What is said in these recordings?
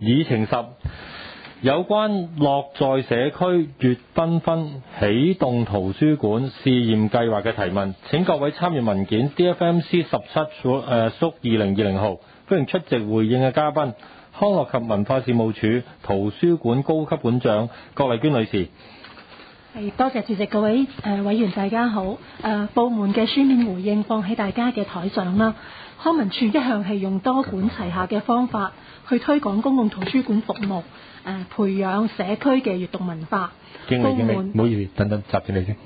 議程10有關樂在社區粵繽紛起動圖書館試驗計劃嘅提問，請各位參與文件 DFMC 17/2020號，歡迎出席回應嘅嘉賓，康樂及文化事務署圖書館高級館長郭麗娟女士。 多謝主席，各位委員大家好。部門嘅書面回應放喺大家嘅台上啦。康文署一向係用多管齊下嘅方法去推廣公共圖書館服務，培養社區嘅閱讀文化。 經理，唔好意思，等集住你先。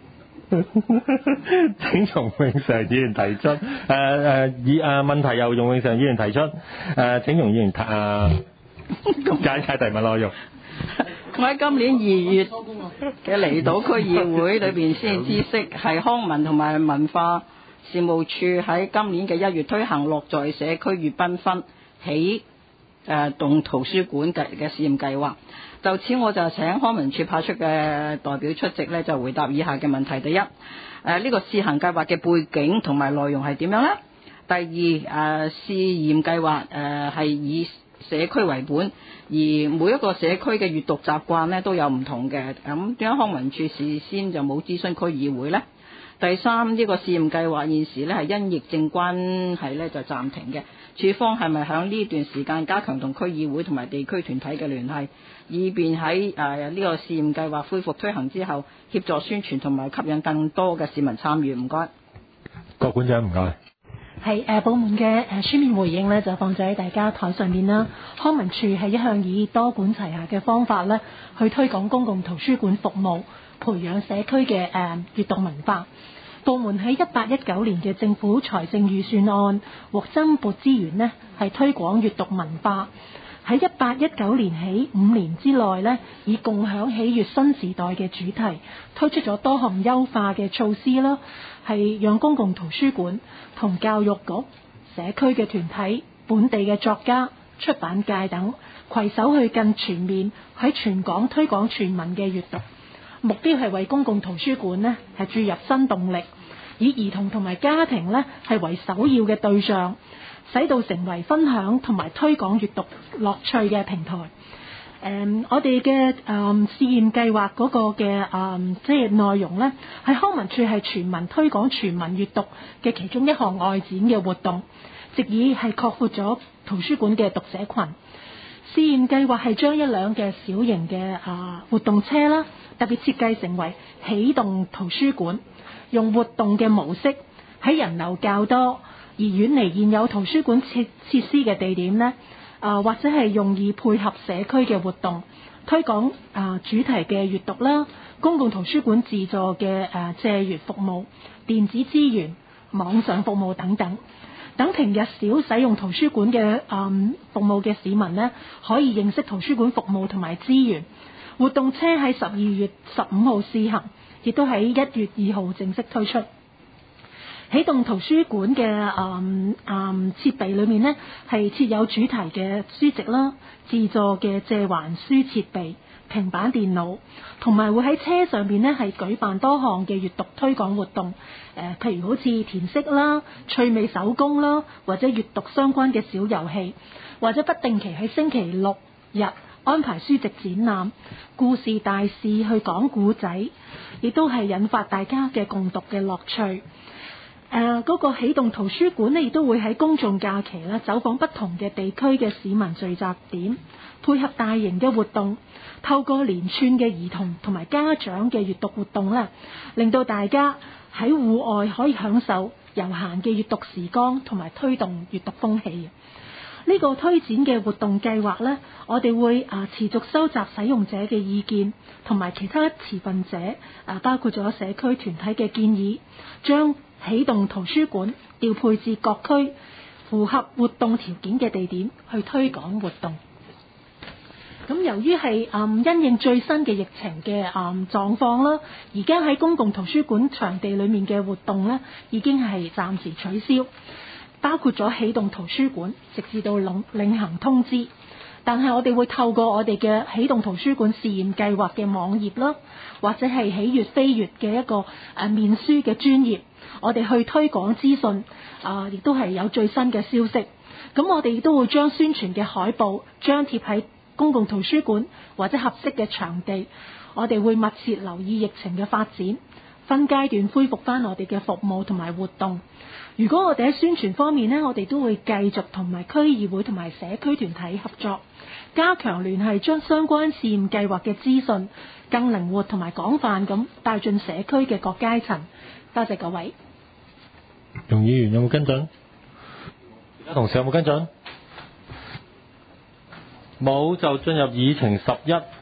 請容永常議員提出，問題由容永常議員提出，請容議員解提問內容。 我喺今年2月嘅離島區議會裏邊先知悉，係康文同埋文化事務處喺今年嘅1月推行樂在社區粵繽紛起動圖書館嘅試驗計劃。就此，我就請康文署派出嘅代表出席呢，就回答以下嘅問題。第一，呢個試行計劃嘅背景同埋內容係點樣呢？第二，試驗計劃係以社區為本，而每一個社區嘅閱讀習慣呢都有唔同嘅，咁點解康文署事先就冇諮詢區議會呢？第三，呢個試驗計劃現時呢係因疫症關係呢就暫停嘅，署方係咪響呢段時間加強同區議會同埋地區團體嘅聯繫，以便喺呢個試驗計劃恢復推行之後，協助宣傳同埋吸引更多嘅市民參與？唔該。 郭館長，唔該。 係部門嘅書面回應呢，就放咗喺大家台上面啦。康文署係一向以多管齊下嘅方法呢，去推廣公共圖書館服務，培養社區嘅閱讀文化。部門喺18-19年嘅政府財政預算案獲增撥資源呢，係推廣閱讀文化。喺18-19年起5年之內呢，以共享喜悅新時代嘅主題，推出咗多項優化嘅措施啦，係讓公共圖書館同教育局、社區嘅團體、本地嘅作家、出版界等攜手去更全面喺全港推廣全民嘅閱讀。目標係為公共圖書館呢係注入新動力，以兒童同埋家庭呢係為首要嘅對象，使到成為分享同埋推廣閱讀樂趣嘅平台。我哋嘅試驗計劃嗰個嘅即係內容呢，係康文署係全民推廣全民閱讀嘅其中一項外展嘅活動，藉以係擴闊咗圖書館嘅讀者群。試驗計劃係將一輛嘅小型嘅活動車啦，特別設計成為起動圖書館，用活動嘅模式喺人流較多而遠離現有圖書館設施嘅地點呢，或者係容易配合社區嘅活動，推廣主題嘅閱讀啦，公共圖書館自助嘅借閱服務、電子資源、網上服務等等。等平日少使用圖書館嘅服務嘅市民呢，可以認識圖書館服務同埋資源。活動車喺12月15號試行，亦都喺1月2號正式推出。起動圖書館嘅設備裏面呢，係設有主題嘅書籍啦、自助嘅借還書設備、平板電腦，同埋會喺車上邊呢係舉辦多項嘅閱讀推廣活動，譬如好似填色啦、趣味手工啦，或者閱讀相關嘅小遊戲，或者不定期喺星期6日安排書籍展覽、故事大使去講故仔，亦都係引發大家嘅共讀嘅樂趣。嗰個起動圖書館呢，亦都會喺公眾假期啦，走訪不同嘅地區嘅市民聚集點，配合大型嘅活動，透過連串嘅兒童同埋家長嘅閱讀活動咧，令到大家喺戶外可以享受悠閒嘅閱讀時光，同埋推動閱讀風氣。呢個推展嘅活動計劃呢，我哋會持續收集使用者嘅意見，同埋其他持份者包括咗社區團體嘅建議，將起動圖書館調配至各區符合活動條件嘅地點去推廣活動。咁由於係因應最新嘅疫情嘅狀況啦，而家喺公共圖書館場地裏面嘅活動呢，已經係暫時取消，包括咗起動圖書館，直至到另行通知。但係我哋會透過我哋嘅起動圖書館試驗計劃嘅網頁啦，或者係喜悅飛閱嘅一個面書嘅專頁，我哋去推廣資訊，亦都係有最新嘅消息。 咁我哋亦都會將宣傳嘅海報張貼喺公共圖書館或者合適嘅場地。我哋會密切留意疫情嘅發展，分階段恢復翻我哋嘅服務同埋活動。如果我哋喺宣傳方面呢，我哋都會繼續同埋區議會同埋社區團體合作，加強聯繫，將相關試驗計劃嘅資訊更靈活同埋廣泛咁帶進社區嘅各階層。多謝各位。 容議員有冇跟進？其他同事有冇跟進？冇，就進入議程11。